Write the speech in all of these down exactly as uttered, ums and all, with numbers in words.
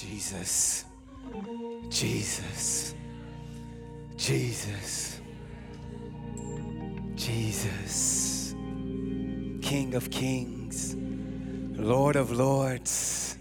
Jesus, Jesus, Jesus, Jesus, King of kings, Lord of lords,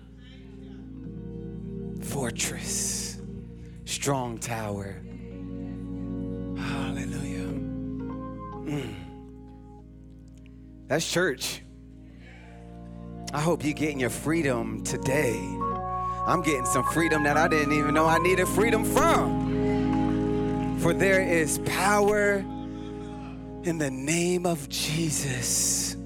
fortress, strong tower. Hallelujah. Mm. That's church. I hope you're getting your freedom today. I'm getting some freedom that I didn't even know I needed freedom from. For there is power in the name of Jesus.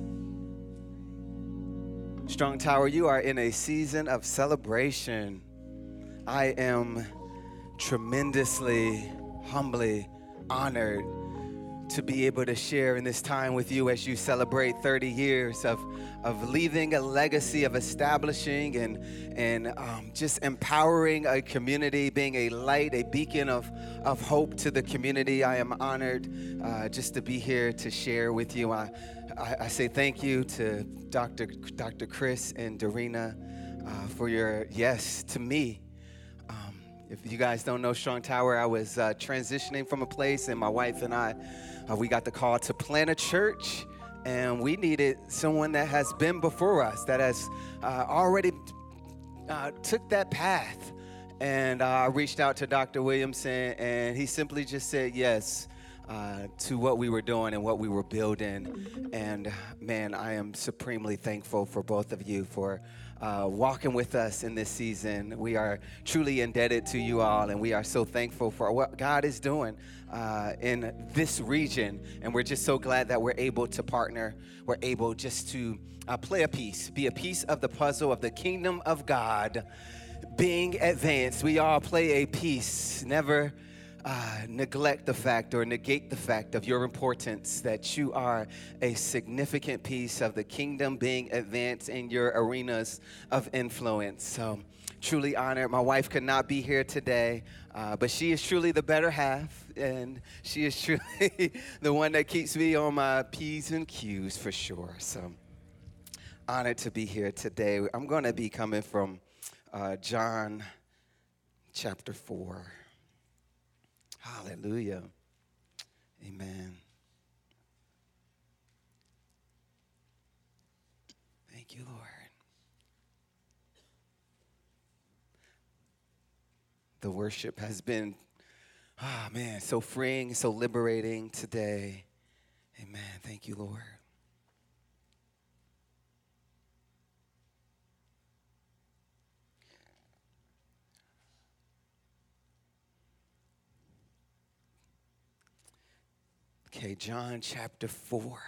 Strong Tower, you are in a season of celebration. I am tremendously, humbly honored to be able to share in this time with you as you celebrate thirty years of, of leaving a legacy of establishing and, and um, just empowering a community, being a light, a beacon of, of hope to the community. I am honored uh, just to be here to share with you. I, I, I say thank you to Doctor Doctor Chris and Darina uh, for your yes to me. Um, if you guys don't know Strong Tower, I was uh, transitioning from a place, and my wife and I, Uh, we got the call to plant a church, and we needed someone that has been before us, that has uh, already uh, took that path. And uh, I reached out to Doctor Williamson, and he simply just said yes uh, to what we were doing and what we were building. And man, I am supremely thankful for both of you for Uh, walking with us in this season. We are truly indebted to you all, and we are so thankful for what God is doing uh, in this region. And we're just so glad that we're able to partner. We're able just to uh, play a piece, be a piece of the puzzle of the kingdom of God being advanced. We all play a piece. Never Uh, neglect the fact or negate the fact of your importance, that you are a significant piece of the kingdom being advanced in your arenas of influence. So truly honored. My wife could not be here today, uh, but she is truly the better half, and she is truly the one that keeps me on my P's and Q's for sure. So honored to be here today. I'm going to be coming from uh, John chapter four. Hallelujah. Amen. Thank you, Lord. The worship has been, ah, oh man, so freeing, so liberating today. Amen. Thank you, Lord. Okay, John chapter four.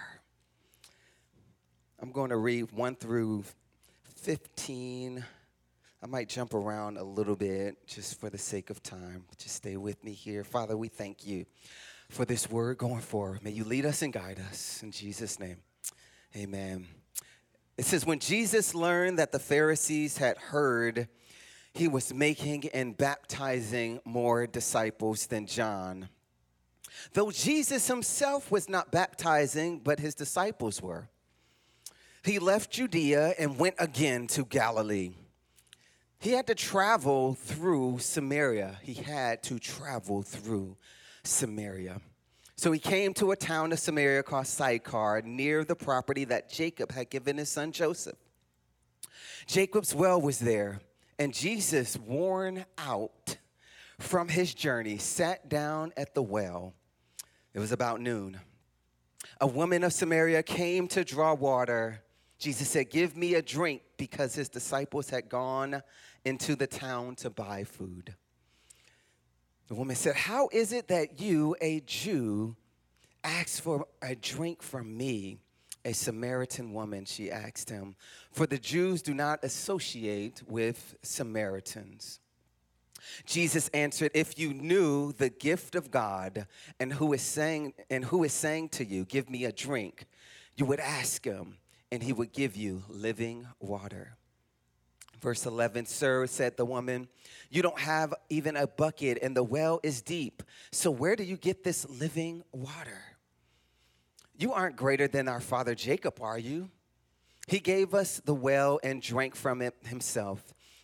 I'm going to read one through fifteen. I might jump around a little bit just for the sake of time. Just stay with me here. Father, we thank you for this word going forward. May you lead us and guide us. In Jesus' name, amen. It says, when Jesus learned that the Pharisees had heard he was making and baptizing more disciples than John, though Jesus himself was not baptizing, but his disciples were, he left Judea and went again to Galilee. He had to travel through Samaria. He had to travel through Samaria. So he came to a town of Samaria called Sychar, near the property that Jacob had given his son Joseph. Jacob's well was there, and Jesus, worn out from his journey, sat down at the well. It was about noon. A woman of Samaria came to draw water. Jesus said, give me a drink, because his disciples had gone into the town to buy food. The woman said, how is it that you, a Jew, ask for a drink from me, a Samaritan woman? She asked him, for the Jews do not associate with Samaritans. Jesus answered, if you knew the gift of God and who is saying and who is saying to you, give me a drink, you would ask him, and he would give you living water. Verse eleven, sir, said the woman, you don't have even a bucket, and the well is deep. So where do you get this living water? You aren't greater than our father Jacob, are you? He gave us the well and drank from it himself,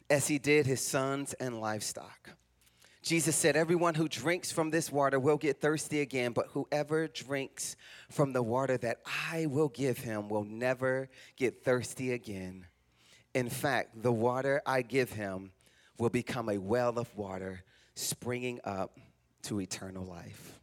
as he did his sons and livestock. Jesus said, everyone who drinks from this water will get thirsty again, but whoever drinks from the water that I will give him will never get thirsty again. In fact, the water I give him will become a well of water springing up to eternal life.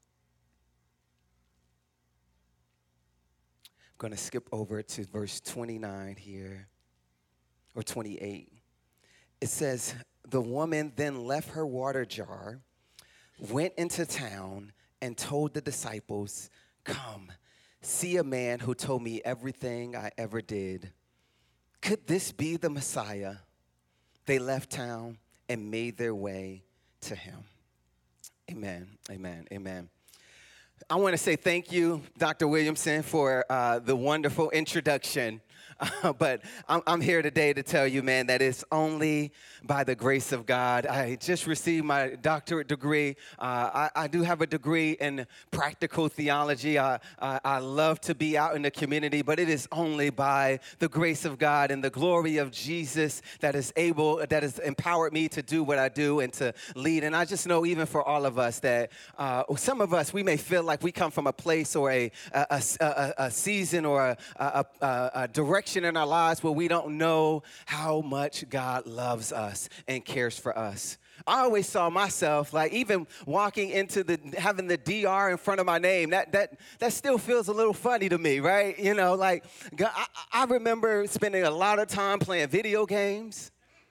I'm going to skip over to verse twenty-nine here, or twenty-eight. It says, the woman then left her water jar, went into town, and told the disciples, come, see a man who told me everything I ever did. Could this be the Messiah? They left town and made their way to him. Amen, amen, amen. I want to say thank you, Doctor Williamson, for uh, the wonderful introduction. Uh, but I'm, I'm here today to tell you, man, that it's only by the grace of God. I just received my doctorate degree. Uh, I, I do have a degree in practical theology. I, I, I love to be out in the community, but it is only by the grace of God and the glory of Jesus that is able, that has empowered me to do what I do and to lead. And I just know even for all of us that uh, some of us, we may feel like we come from a place or a, a, a, a season or a, a, a, a direction in our lives where we don't know how much God loves us and cares for us. I always saw myself like even walking into the having the D R in front of my name. That that that still feels a little funny to me, right? You know, like I, I remember spending a lot of time playing video games.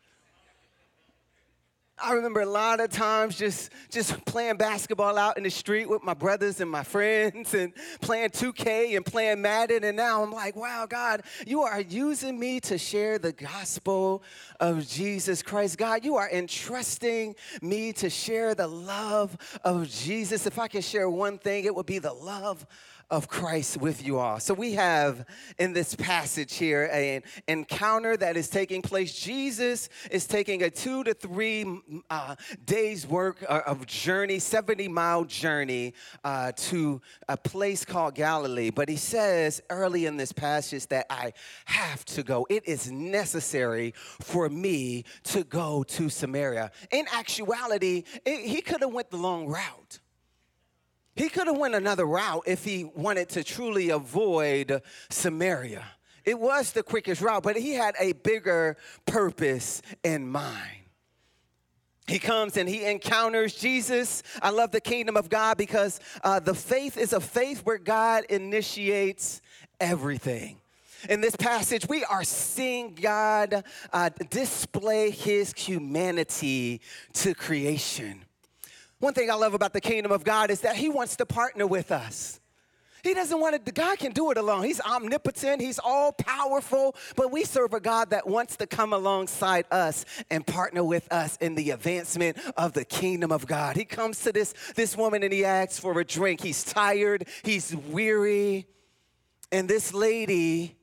I remember a lot of times just, just playing basketball out in the street with my brothers and my friends and playing two K and playing Madden. And now I'm like, wow, God, you are using me to share the gospel of Jesus Christ. God, you are entrusting me to share the love of Jesus. If I could share one thing, it would be the love of Christ with you all. So we have in this passage here an encounter that is taking place. Jesus is taking a two to three uh, days work of journey, seventy mile journey uh, to a place called Galilee. But he says early in this passage that I have to go. It is necessary for me to go to Samaria. In actuality, it, he could have went the long route. He could have went another route if he wanted to truly avoid Samaria. It was the quickest route, but he had a bigger purpose in mind. He comes and he encounters Jesus. I love the kingdom of God because uh, the faith is a faith where God initiates everything. In this passage, we are seeing God uh, display his humanity to creation. One thing I love about the kingdom of God is that he wants to partner with us. He doesn't want to, God can do it alone. He's omnipotent, he's all powerful, but we serve a God that wants to come alongside us and partner with us in the advancement of the kingdom of God. He comes to this, this woman and he asks for a drink. He's tired, he's weary, and this lady,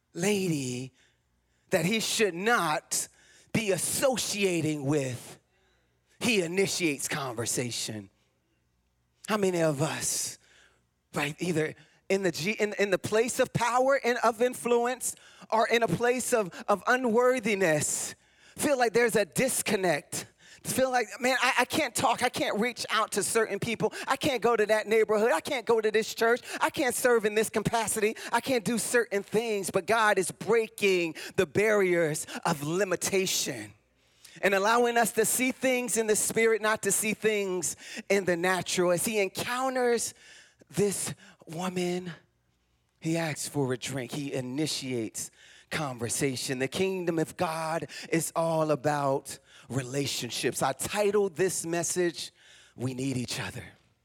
lady that he should not be associating with, he initiates conversation. How many of us, right, either in the G, in, in the place of power and of influence or in a place of, of unworthiness, feel like there's a disconnect? Feel like, man, I, I can't talk. I can't reach out to certain people. I can't go to that neighborhood. I can't go to this church. I can't serve in this capacity. I can't do certain things. But God is breaking the barriers of limitation and allowing us to see things in the spirit, not to see things in the natural. As he encounters this woman, he asks for a drink. He initiates conversation. The kingdom of God is all about relationships. I titled this message, We Need Each Other.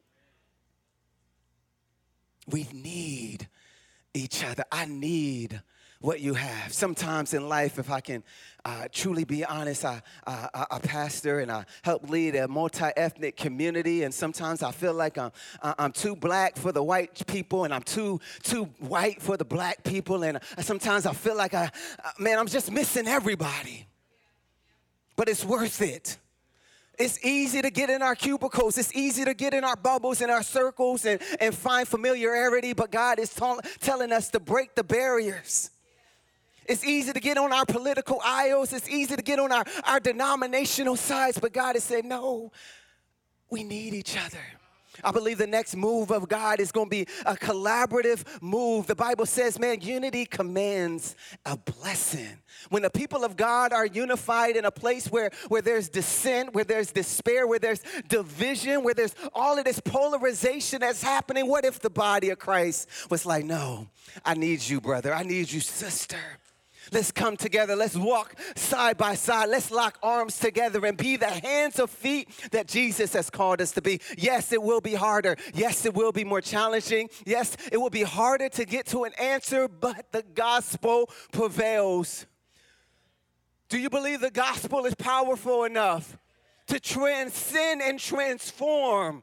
We need each other. I need what you have. Sometimes in life, if I can uh, truly be honest, I, I, I, I pastor and I help lead a multi-ethnic community, and sometimes I feel like I'm, I'm too black for the white people, and I'm too too white for the black people, and sometimes I feel like, I, man, I'm just missing everybody. But it's worth it. It's easy to get in our cubicles. It's easy to get in our bubbles, in our circles, and, and find familiarity, but God is t- telling us to break the barriers. It's easy to get on our political aisles. It's easy to get on our, our denominational sides. But God has said, no, we need each other. I believe the next move of God is going to be a collaborative move. The Bible says, man, unity commands a blessing. When the people of God are unified in a place where, where there's dissent, where there's despair, where there's division, where there's all of this polarization that's happening, what if the body of Christ was like, no, I need you, brother. I need you, sister. Let's come together. Let's walk side by side. Let's lock arms together and be the hands and feet that Jesus has called us to be. Yes, it will be harder. Yes, it will be more challenging. Yes, it will be harder to get to an answer, but the gospel prevails. Do you believe the gospel is powerful enough to transcend and transform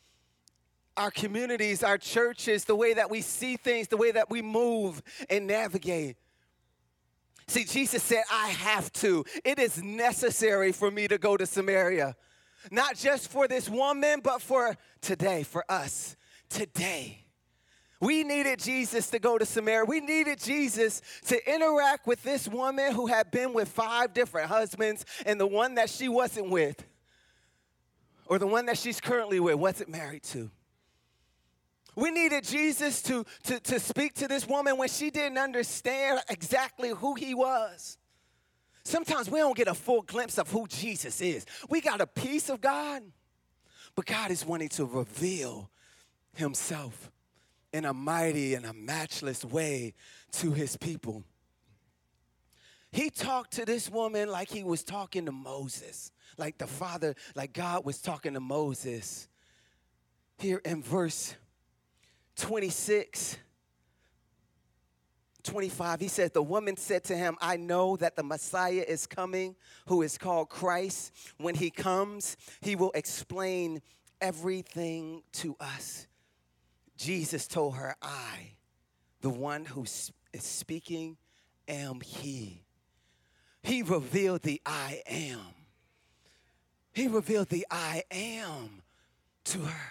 our communities, our churches, the way that we see things, the way that we move and navigate? See, Jesus said, I have to. It is necessary for me to go to Samaria. Not just for this woman, but for today, for us, today. We needed Jesus to go to Samaria. We needed Jesus to interact with this woman who had been with five different husbands, and the one that she wasn't with, or the one that she's currently with, wasn't married to. We needed Jesus to, to, to speak to this woman when she didn't understand exactly who he was. Sometimes we don't get a full glimpse of who Jesus is. We got a piece of God, but God is wanting to reveal himself in a mighty and a matchless way to his people. He talked to this woman like he was talking to Moses, like the Father, like God was talking to Moses. Here in verse twenty-six, twenty-five, he says, the woman said to him, I know that the Messiah is coming, who is called Christ. When he comes, he will explain everything to us. Jesus told her, I, the one who is speaking, am he. He revealed the I am. He revealed the I am to her.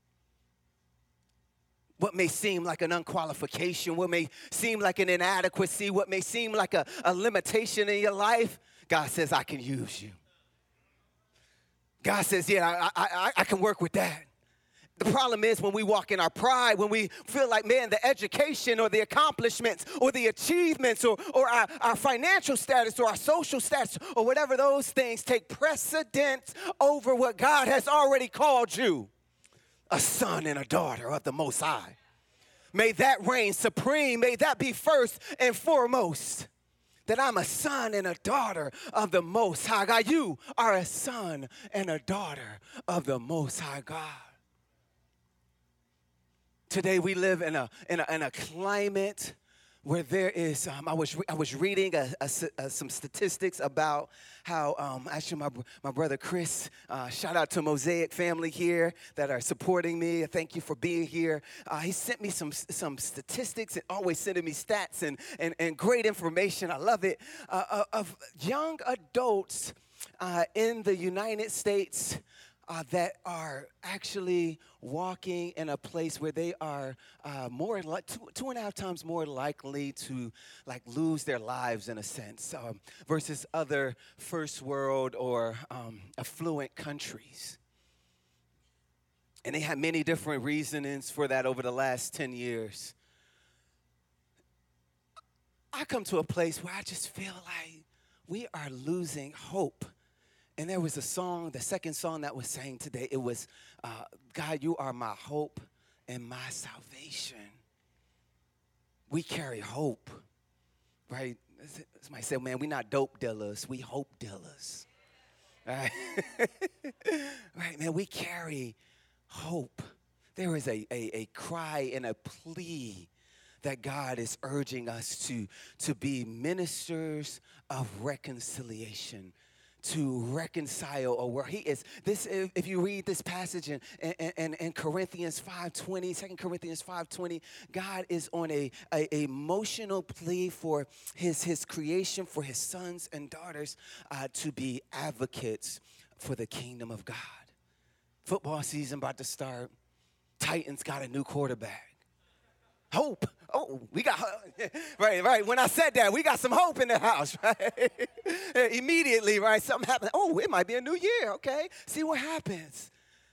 What may seem like an unqualification, what may seem like an inadequacy, what may seem like a, a limitation in your life, God says, I can use you. God says, yeah, I, I, I can work with that. The problem is when we walk in our pride, when we feel like, man, the education or the accomplishments or the achievements or, or our, our financial status or our social status or whatever those things take precedence over what God has already called you. A son and a daughter of the Most High. May that reign supreme. May that be first and foremost. That I'm a son and a daughter of the Most High God. You are a son and a daughter of the Most High God. Today we live in a, in a, in a climate where there is, um, I was I was reading a, a, a, some statistics about how, um, actually my, my brother Chris, uh, shout out to Mosaic family here that are supporting me. Thank you for being here. Uh, he sent me some some statistics and always sending me stats and, and, and great information. I love it. Uh, of young adults uh, in the United States Uh, that are actually walking in a place where they are uh, more like two, two and a half times more likely to like lose their lives in a sense um, versus other first world or um, affluent countries. And they have many different reasonings for that over the last ten years. I come to a place where I just feel like we are losing hope. And there was a song, the second song that was sang today. It was, uh, God, you are my hope and my salvation. We carry hope, right? Somebody said, man, we're not dope dealers. We hope dealers. Right? Right, man, we carry hope. There is a, a, a cry and a plea that God is urging us to, to be ministers of reconciliation, to reconcile, or where he is. This, if, if you read this passage in, in, in, in Corinthians five twenty, Second Corinthians five twenty, God is on a, a, a emotional plea for his, his creation, for his sons and daughters uh, to be advocates for the kingdom of God. Football season about to start. Titans got a new quarterback. Hope. Oh, we got, right, right. When I said that, we got some hope in the house, right? Immediately, right, something happened. Oh, it might be a new year, okay? See what happens.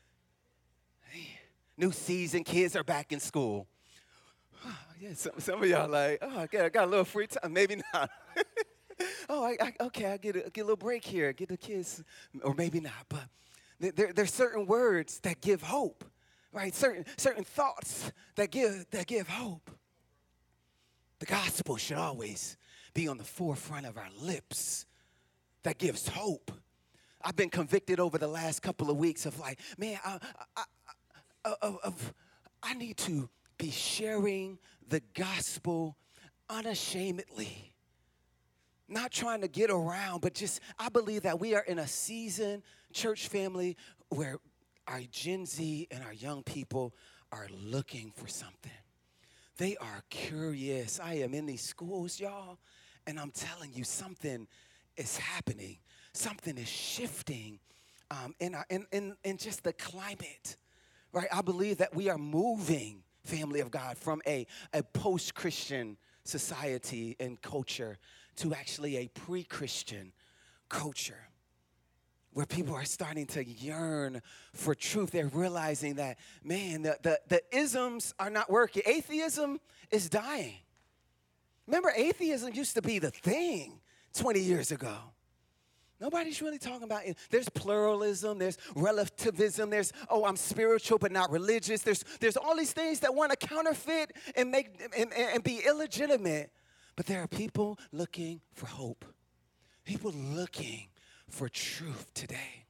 New season, kids are back in school. Yeah, some, some of y'all like, oh, I got, I got a little free time. Maybe not. oh, I, I, okay, I get a, get a little break here. Get the kids, or maybe not. But there, there's certain words that give hope, right? Certain certain thoughts that give that give hope. The gospel should always be on the forefront of our lips. That gives hope. I've been convicted over the last couple of weeks of like, man, I, I, I, of, of, I need to be sharing the gospel unashamedly. Not trying to get around, but just, I believe that we are in a season, church family, where our Gen Z and our young people are looking for something. They are curious. I am in these schools, y'all, and I'm telling you, something is happening. Something is shifting um, in, our, in, in, in just the climate, right? I believe that we are moving, family of God, from a, a post-Christian society and culture to actually a pre-Christian culture, where people are starting to yearn for truth. They're realizing that, man, the, the, the isms are not working. Atheism is dying. Remember, atheism used to be the thing twenty years ago. Nobody's really talking about it. There's pluralism, there's relativism, there's, oh, I'm spiritual but not religious. There's, there's all these things that want to counterfeit and, make, and, and be illegitimate. But there are people looking for hope. People looking for truth today.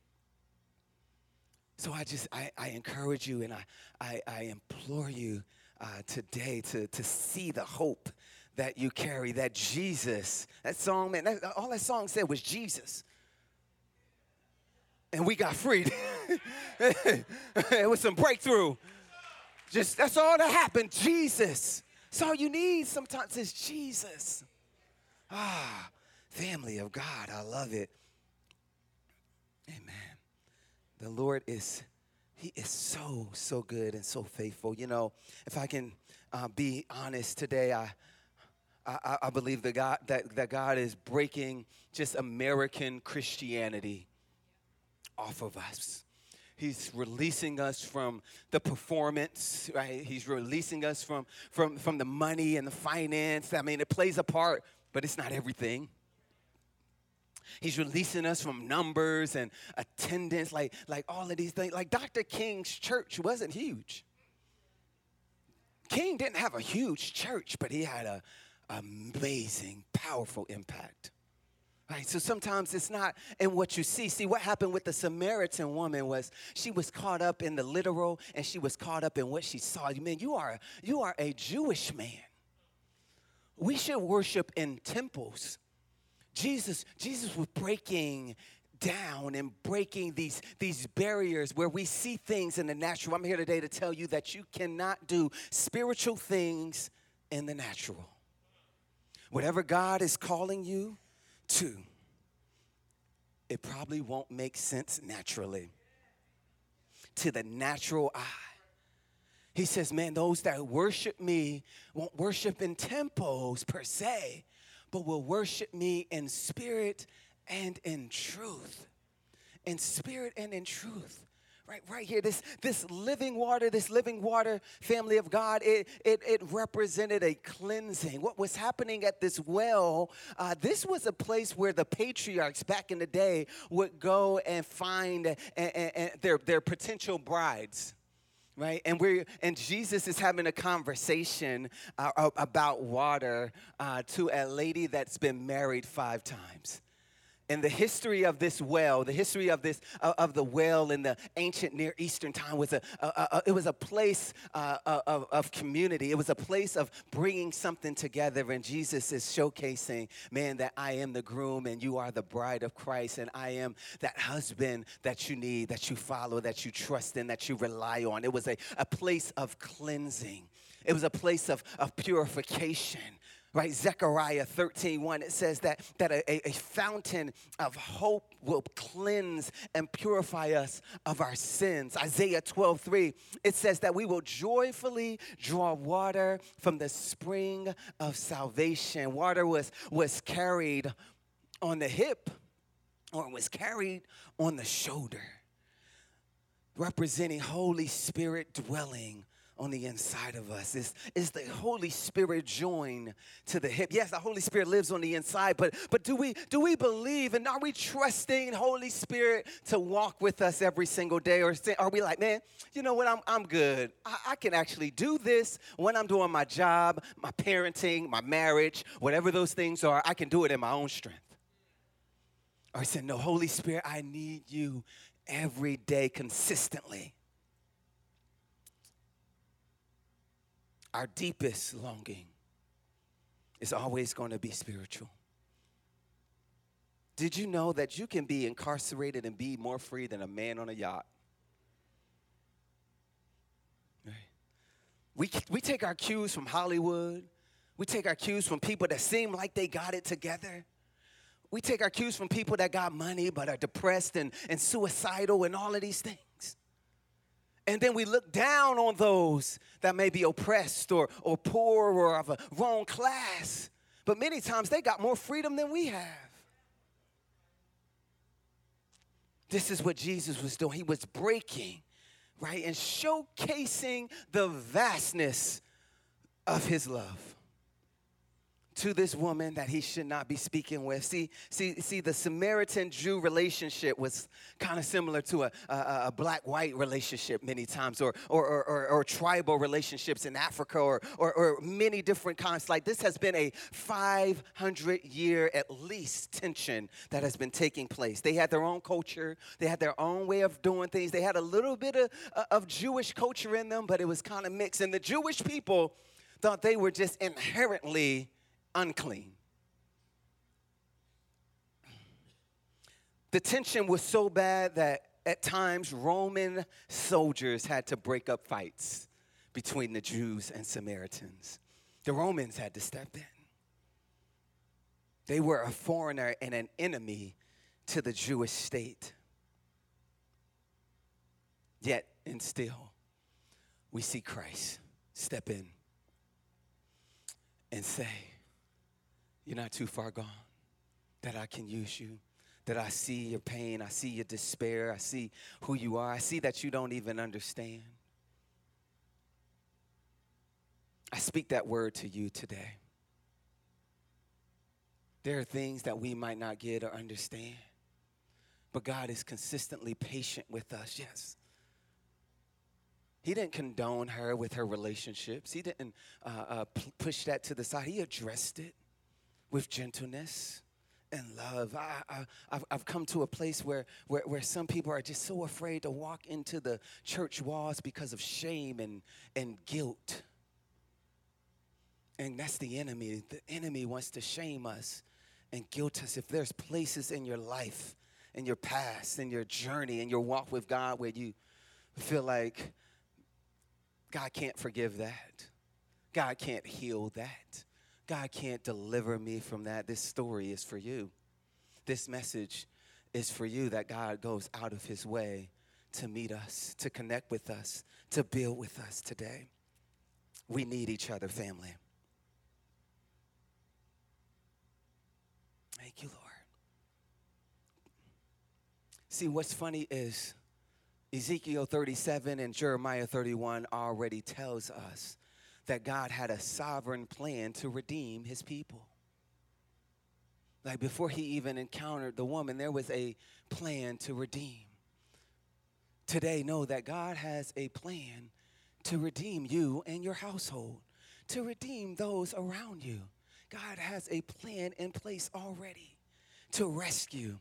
So I just, I, I encourage you and I, I, I implore you uh, today to, to see the hope that you carry, that Jesus, that song, man, that, all that song said was Jesus. And we got freed. It was some breakthrough. Just, that's all that happened, Jesus. That's all you need sometimes is Jesus. Ah, family of God, I love it. Amen. The Lord is, he is so, so good and so faithful. You know, if I can uh, be honest today, I, I, I believe that God, that, that God is breaking just American Christianity off of us. He's releasing us from the performance, right? He's releasing us from, from, from the money and the finance. I mean, it plays a part, but it's not everything. He's releasing us from numbers and attendance, like, like all of these things. Like Doctor King's church wasn't huge. King didn't have a huge church, but he had a amazing, powerful impact. Right? So sometimes it's not in what you see. See, what happened with the Samaritan woman was she was caught up in the literal and she was caught up in what she saw. Man, you are, you are a Jewish man. We should worship in temples. Jesus, Jesus was breaking down and breaking these, these barriers where we see things in the natural. I'm here today to tell you that you cannot do spiritual things in the natural. Whatever God is calling you to, it probably won't make sense naturally to the natural eye. He says, man, those that worship me won't worship in temples per se, but will worship me in spirit and in truth. In spirit and in truth. Right, right here, this, this living water, this living water, family of God, it, it, it represented a cleansing. What was happening at this well, uh, this was a place where the patriarchs back in the day would go and find and, and, and their, their potential brides. Right, and we and Jesus is having a conversation uh, about water uh, to a lady that's been married five times. And the history of this well, the history of this uh, of the well in the ancient Near Eastern time was a, a, a it was a place uh, of, of community. It was a place of bringing something together. And Jesus is showcasing, man, that I am the groom and you are the bride of Christ, and I am that husband that you need, that you follow, that you trust in, that you rely on. It was a, a place of cleansing. It was a place of, of purification. Right, Zechariah thirteen one, it says that, that a, a fountain of hope will cleanse and purify us of our sins. Isaiah twelve three, it says that we will joyfully draw water from the spring of salvation. Water was, was carried on the hip, or it was carried on the shoulder, representing Holy Spirit dwelling on the inside of us. Is, is the Holy Spirit joined to the hip? Yes, the Holy Spirit lives on the inside, but, but do we do we believe and are we trusting Holy Spirit to walk with us every single day? Or are we like, man, you know what, I'm, I'm good. I, I can actually do this when I'm doing my job, my parenting, my marriage, whatever those things are, I can do it in my own strength. Or he said, no, Holy Spirit, I need you every day consistently. Our deepest longing is always going to be spiritual. Did you know that you can be incarcerated and be more free than a man on a yacht? Right. We, we take our cues from Hollywood. We take our cues from people that seem like they got it together. We take our cues from people that got money but are depressed and, and suicidal and all of these things. And then we look down on those that may be oppressed or, or poor or of a wrong class. But many times they got more freedom than we have. This is what Jesus was doing. He was breaking, right, and showcasing the vastness of his love to this woman that he should not be speaking with. See, see, see, the Samaritan-Jew relationship was kind of similar to a, a, a black-white relationship many times, or or, or, or or tribal relationships in Africa, or, or or many different kinds. Like this has been a five hundred year at least tension that has been taking place. They had their own culture. They had their own way of doing things. They had a little bit of, of Jewish culture in them, but it was kind of mixed. And the Jewish people thought they were just inherently unclean. The tension was so bad that at times Roman soldiers had to break up fights between the Jews and Samaritans. The Romans had to step in. They were a foreigner and an enemy to the Jewish state. Yet and still, we see Christ step in and say, you're not too far gone, that I can use you, that I see your pain, I see your despair, I see who you are, I see that you don't even understand. I speak that word to you today. There are things that we might not get or understand, but God is consistently patient with us, yes. He didn't condone her with her relationships. He didn't uh, uh, p- push that to the side. He addressed it with gentleness and love. I, I, I've, I've come to a place where, where, where some people are just so afraid to walk into the church walls because of shame and, and guilt. And that's the enemy. The enemy wants to shame us and guilt us. If there's places in your life, in your past, in your journey, in your walk with God where you feel like God can't forgive that, God can't heal that, God can't deliver me from that, this story is for you. This message is for you, that God goes out of his way to meet us, to connect with us, to build with us today. We need each other, family. Thank you, Lord. See, what's funny is Ezekiel thirty-seven and Jeremiah thirty-one already tells us that God had a sovereign plan to redeem his people. Like before he even encountered the woman, there was a plan to redeem. Today, know that God has a plan to redeem you and your household, to redeem those around you. God has a plan in place already to rescue.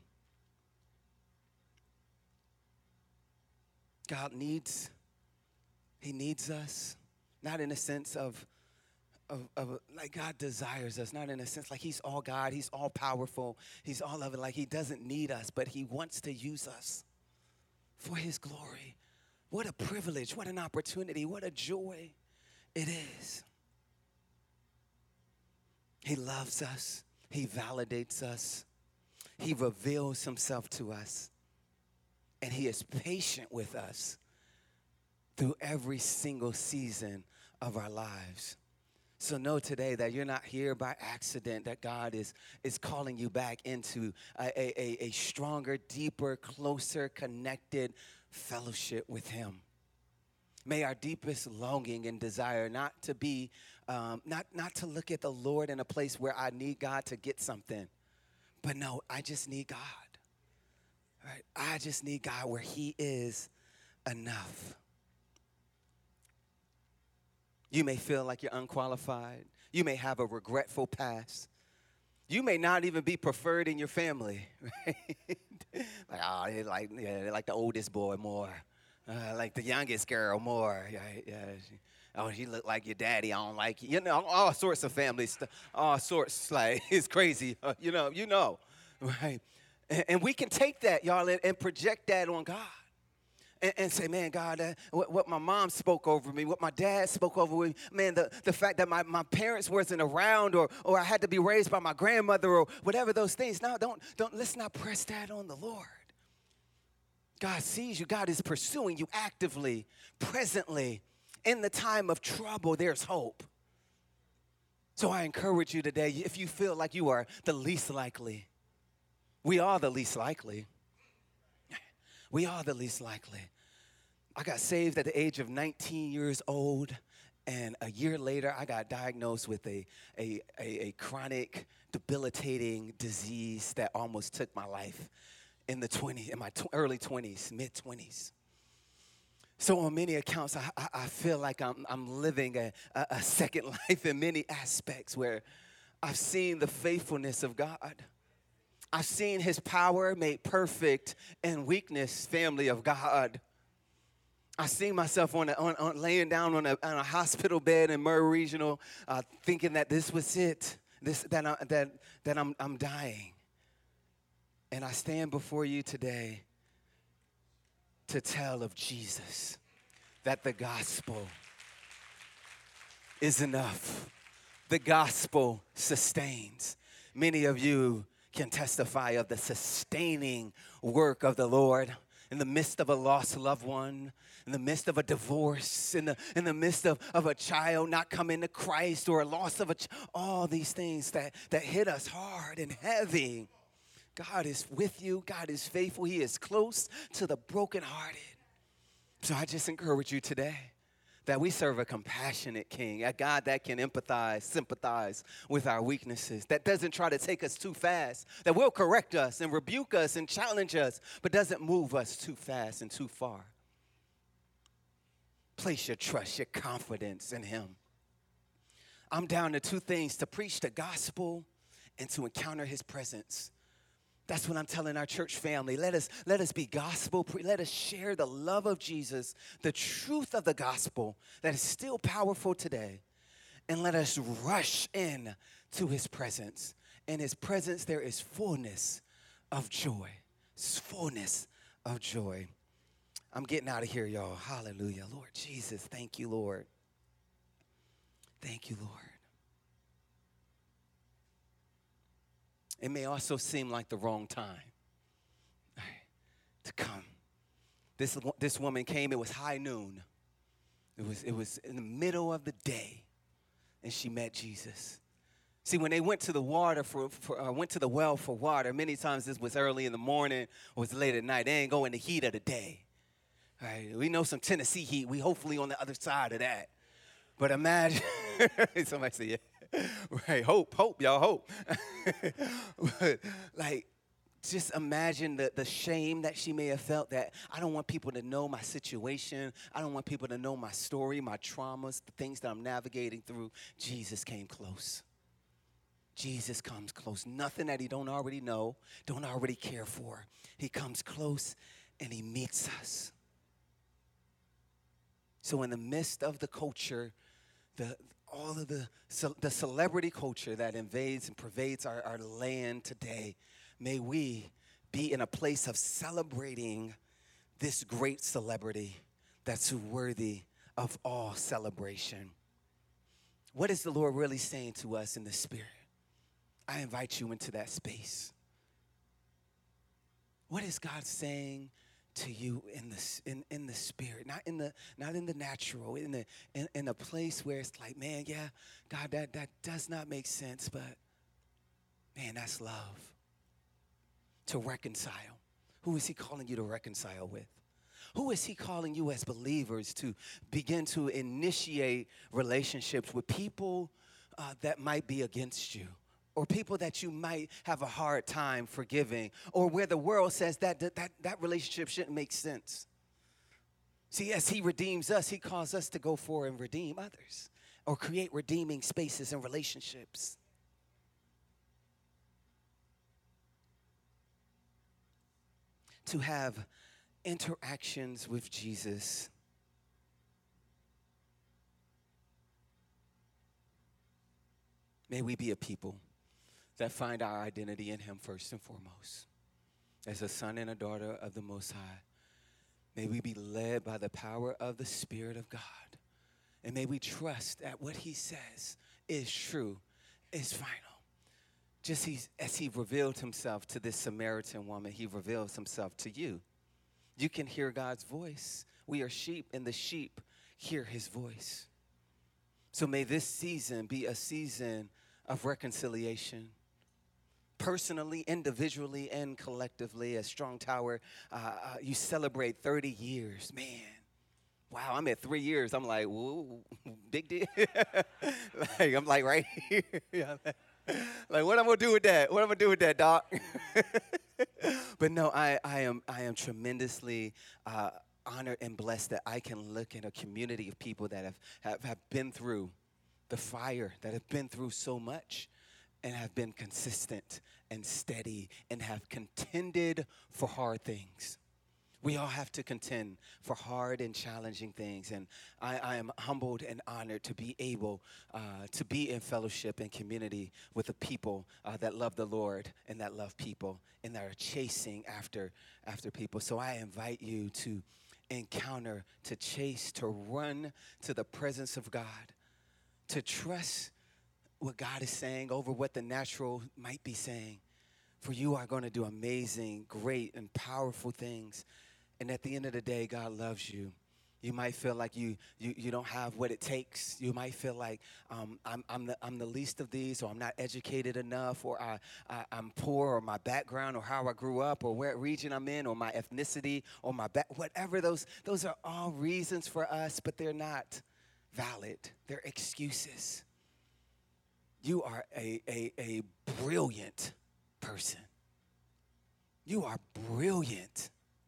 God needs, he needs us, not in a sense of, of, of, like God desires us, not in a sense like he's all God, he's all powerful, he's all of it, like he doesn't need us, but he wants to use us for his glory. What a privilege, what an opportunity, what a joy it is. He loves us. He validates us. He reveals himself to us. And he is patient with us through every single season of our lives. So know today that you're not here by accident, that God is, is calling you back into a, a, a stronger, deeper, closer, connected fellowship with him. May our deepest longing and desire not to be, um, not, not to look at the Lord in a place where I need God to get something. But no, I just need God. Right? I just need God where he is enough. You may feel like you're unqualified. You may have a regretful past. You may not even be preferred in your family. Right? Like, oh, they like, yeah, they like the oldest boy more. Uh, like the youngest girl more. Yeah, yeah. She, oh, you look like your daddy. I don't like you. You know, all sorts of family stuff. All sorts. Like, it's crazy. Uh, you know, you know. Right? And, and we can take that, y'all, and, and project that on God. And, and say, man, God, uh, what, what my mom spoke over me, what my dad spoke over me, man, the, the fact that my, my parents wasn't around, or or I had to be raised by my grandmother, or whatever those things. No, don't, don't, let's not press that on the Lord. God sees you. God is pursuing you actively, presently. In the time of trouble, there's hope. So I encourage you today, if you feel like you are the least likely, we are the least likely. We are the least likely. I got saved at the age of nineteen years old, and a year later, I got diagnosed with a, a, a, a chronic, debilitating disease that almost took my life in the twenties, in my tw- early twenties, mid twenties. So on many accounts, I, I, I feel like I'm, I'm living a, a, a second life in many aspects, where I've seen the faithfulness of God. I've seen his power made perfect in weakness, family of God. I see myself on, a, on, on laying down on a, on a hospital bed in Murray Regional, uh, thinking that this was it, this that I, that that I'm I'm dying. And I stand before you today to tell of Jesus, that the gospel is enough. The gospel sustains. Many of you can testify of the sustaining work of the Lord in the midst of a lost loved one, in the midst of a divorce, in the in the midst of, of a child not coming to Christ, or a loss of a ch- all these things that, that hit us hard and heavy. God is with you. God is faithful. He is close to the brokenhearted. So I just encourage you today that we serve a compassionate King, a God that can empathize, sympathize with our weaknesses, that doesn't try to take us too fast, that will correct us and rebuke us and challenge us, but doesn't move us too fast and too far. Place your trust, your confidence in him. I'm down to two things: to preach the gospel and to encounter his presence. That's what I'm telling our church family. Let us, let us be gospel. Let us share the love of Jesus, the truth of the gospel that is still powerful today. And let us rush in to his presence. In his presence, there is fullness of joy. Fullness of joy. I'm getting out of here, y'all. Hallelujah. Lord Jesus, thank you, Lord. Thank you, Lord. It may also seem like the wrong time to come. This, this woman came, it was high noon. It was, it was in the middle of the day, and she met Jesus. See, when they went to the water for, for uh, went to the well for water, many times this was early in the morning or was late at night. They ain't go in the heat of the day. Right? We know some Tennessee heat. We hopefully on the other side of that. But imagine, somebody say, yeah. Right, hope, hope, y'all, hope. But, like, just imagine the, the shame that she may have felt, that I don't want people to know my situation. I don't want people to know my story, my traumas, the things that I'm navigating through. Jesus came close. Jesus comes close. Nothing that he don't already know, don't already care for. He comes close and he meets us. So in the midst of the culture, the all of the, the celebrity culture that invades and pervades our, our land today, may we be in a place of celebrating this great celebrity that's worthy of all celebration. What is the Lord really saying to us in the Spirit? I invite you into that space. What is God saying to you in the in, in the spirit, not in the not in the natural, in the in, in a place where it's like, man, yeah, God, that that does not make sense, but man, that's love. To reconcile. Who is he calling you to reconcile with? Who is he calling you as believers to begin to initiate relationships with people uh, that might be against you? Or people that you might have a hard time forgiving, or where the world says that that, that that relationship shouldn't make sense. See, as he redeems us, he calls us to go for and redeem others, or create redeeming spaces and relationships. To have interactions with Jesus. May we be a people that find our identity in him first and foremost. As a son and a daughter of the Most High, may we be led by the power of the Spirit of God. And may we trust that what he says is true, is final. Just he, as he revealed himself to this Samaritan woman, he reveals himself to you. You can hear God's voice. We are sheep, and the sheep hear his voice. So may this season be a season of reconciliation, personally, individually, and collectively. At Strong Tower, uh, uh, you celebrate thirty years. Man, wow, I'm at three years. I'm like, whoa, big deal. Like, I'm like right here. Yeah, like, what I'm going to do with that? What I'm going to do with that, Doc? But no, I, I am I am tremendously uh, honored and blessed that I can look in a community of people that have, have, have been through the fire, that have been through so much, and have been consistent and steady and have contended for hard things. We all have to contend for hard and challenging things. And I, I am humbled and honored to be able uh, to be in fellowship and community with the people uh, that love the Lord and that love people and that are chasing after, after people. So I invite you to encounter, to chase, to run to the presence of God, to trust what God is saying over what the natural might be saying. For you are going to do amazing, great, and powerful things. And at the end of the day, God loves you. You might feel like you you, you don't have what it takes. You might feel like um, I'm, I'm, the, I'm the least of these, or I'm not educated enough, or I, I, I'm poor, or my background, or how I grew up, or what region I'm in, or my ethnicity, or my back, whatever. Those, those are all reasons for us, but they're not valid. They're excuses. You are a, a, a brilliant person. You are brilliant.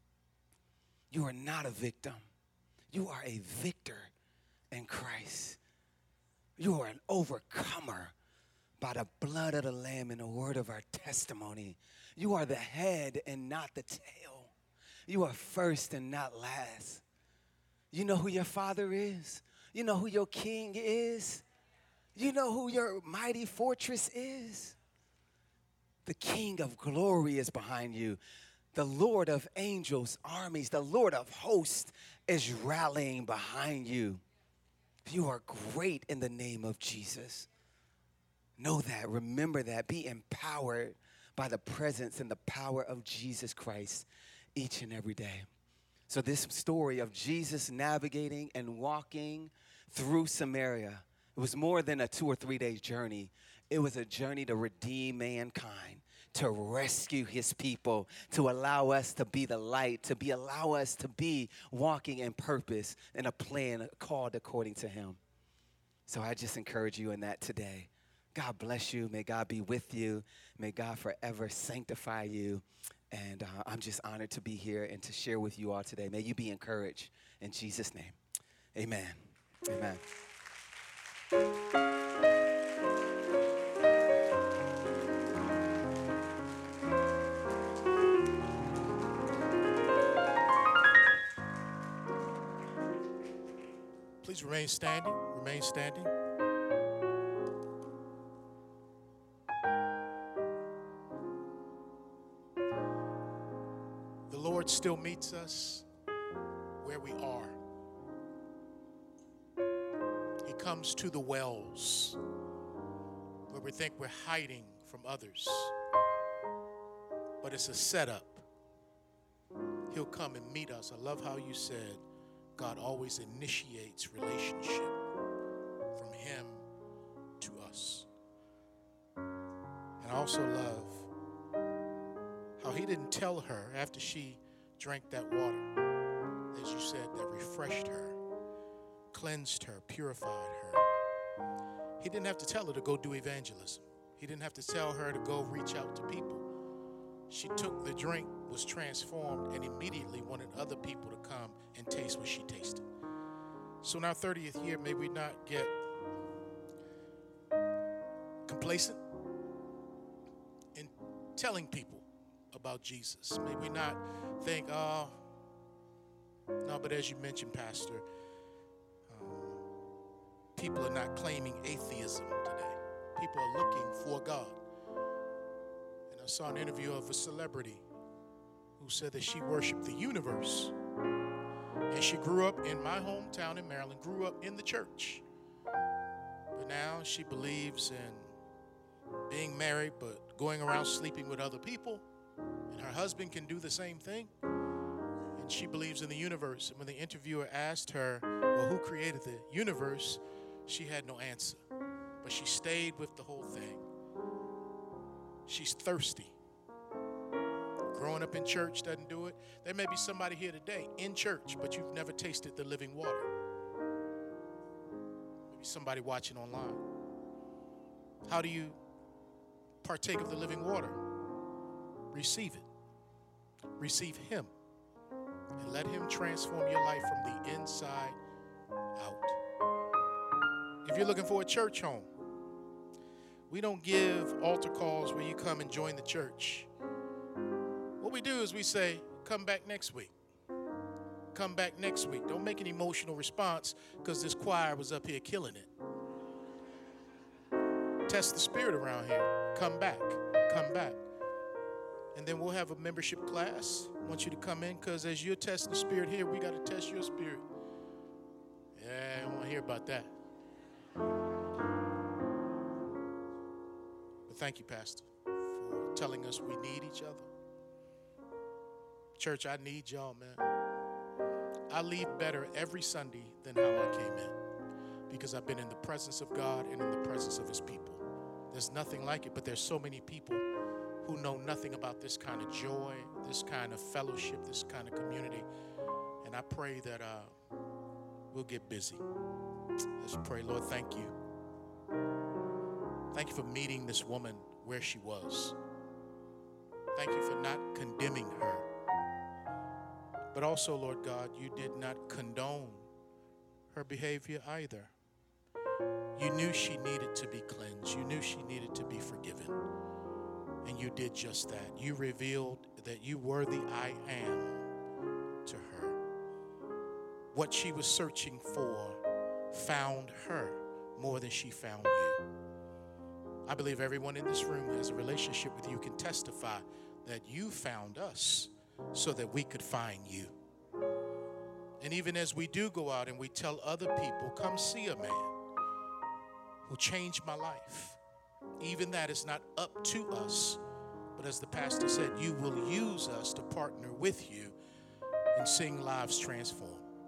You are not a victim. You are a victor in Christ. You are an overcomer by the blood of the Lamb and the word of our testimony. You are the head and not the tail. You are first and not last. You know who your Father is. You know who your King is. You know who your mighty fortress is. The King of glory is behind you. The Lord of angels, armies, the Lord of hosts is rallying behind you. You are great in the name of Jesus. Know that. Remember that. Be empowered by the presence and the power of Jesus Christ each and every day. So this story of Jesus navigating and walking through Samaria, it was more than a two or three day journey. It was a journey to redeem mankind, to rescue his people, to allow us to be the light, to be allow us to be walking in purpose in a plan called according to him. So I just encourage you in that today. God bless you. May God be with you. May God forever sanctify you. And uh, I'm just honored to be here and to share with you all today. May you be encouraged in Jesus' name. Amen. Amen. Please remain standing. Remain standing. The Lord still meets us where we are. He comes to the wells where we think we're hiding from others, but it's a setup. He'll come and meet us. I love how you said God always initiates relationship from him to us. And I also love how he didn't tell her after she drank that water, as you said, that refreshed her, cleansed her, purified her. He didn't have to tell her to go do evangelism. He didn't have to tell her to go reach out to people. She took the drink, was transformed, and immediately wanted other people to come and taste what she tasted. So in our thirtieth year, may we not get complacent in telling people about Jesus. May we not think, oh, no, but as you mentioned, Pastor, um, people are not claiming atheism today. People are looking for God. And I saw an interview of a celebrity who said that she worshiped the universe. And she grew up in my hometown in Maryland, grew up in the church. But now she believes in being married, but going around sleeping with other people. And her husband can do the same thing. And she believes in the universe. And when the interviewer asked her, well, who created the universe? She had no answer. But she stayed with the whole thing. She's thirsty. Growing up in church doesn't do it. There may be somebody here today in church, but you've never tasted the living water. Maybe somebody watching online. How do you partake of the living water? Receive it. Receive him. And let him transform your life from the inside out. If you're looking for a church home, we don't give altar calls where you come and join the church. What we do is we say, come back next week. Come back next week. Don't make an emotional response because this choir was up here killing it. Test the spirit around here. Come back. Come back. And then we'll have a membership class. I want you to come in because as you're testing the spirit here, we got to test your spirit. Yeah, I don't want to hear about that. But thank you, Pastor, for telling us we need each other. Church, I need y'all, man. I leave better every Sunday than how I came in because I've been in the presence of God and in the presence of his people. There's nothing like it, but there's so many people who know nothing about this kind of joy, this kind of fellowship, this kind of community. And I pray that uh, we'll get busy. Let's pray. Lord, thank you. Thank you for meeting this woman where she was. Thank you for not condemning her. But also, Lord God, you did not condone her behavior either. You knew she needed to be cleansed. You knew she needed to be forgiven. And you did just that. You revealed that you were the I am to her. What she was searching for found her more than she found you. I believe everyone in this room who has a relationship with you can testify that you found us so that we could find you. And even as we do go out and we tell other people, come see a man who changed my life. Even that is not up to us. But as the pastor said, you will use us to partner with you in seeing lives transform.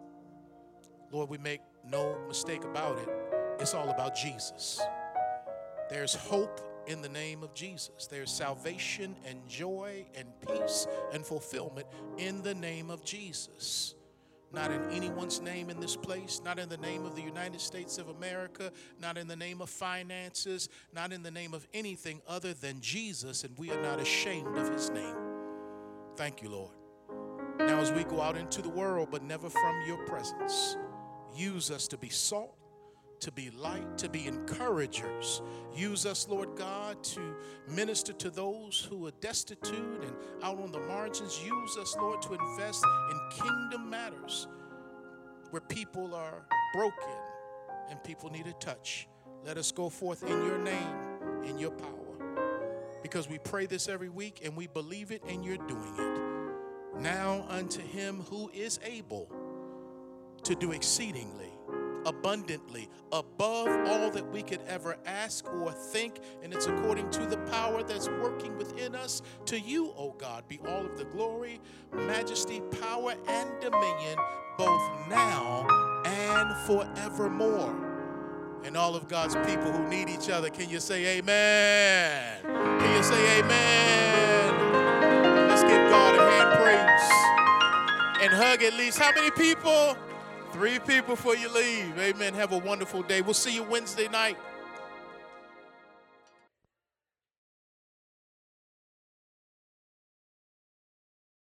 Lord, we make no mistake about it. It's all about Jesus. There's hope in the name of Jesus. There's salvation and joy and peace and fulfillment in the name of Jesus. Not in anyone's name in this place, not in the name of the United States of America, not in the name of finances, not in the name of anything other than Jesus, and we are not ashamed of his name. Thank you, Lord. Now as we go out into the world, but never from your presence, use us to be salt, to be light, to be encouragers. Use us, Lord God, to minister to those who are destitute and out on the margins. Use us, Lord, to invest in kingdom matters where people are broken and people need a touch. Let us go forth in your name, in your power, because we pray this every week and we believe it and you're doing it. Now unto him who is able to do exceedingly abundantly, above all that we could ever ask or think, and it's according to the power that's working within us. To you, O God, be all of the glory, majesty, power, and dominion, both now and forevermore. And all of God's people who need each other, can you say amen? Can you say amen? Let's give God a hand praise and hug at least how many people? Three people before you leave. Amen. Have a wonderful day. We'll see you Wednesday night.